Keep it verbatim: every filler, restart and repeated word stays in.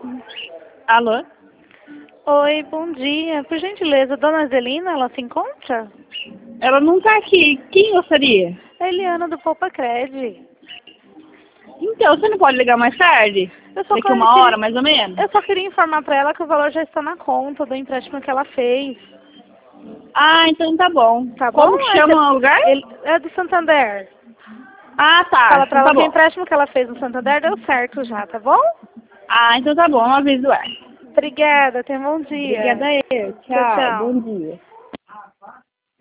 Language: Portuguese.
Alô? Oi, bom dia. Por gentileza, dona Zelina, ela se encontra? Ela não tá aqui. Quem gostaria? É Eliana do Poupa Cred. Então, você não pode ligar mais tarde? Eu só Daqui queria- uma hora, mais ou menos? Eu só queria informar para ela que o valor já está na conta do empréstimo que ela fez. Ah, então tá bom. Tá Como bom? que É, chama que- o lugar? ele- é do Santander. Ah, tá. Fala pra Então ela tá que o bom. empréstimo que ela fez no Santander deu certo já, tá bom? Ah, então tá bom. Eu aviso ela. Obrigada, tenha um bom dia. Obrigada eu. Tchau, Tchau. tchau. Bom dia.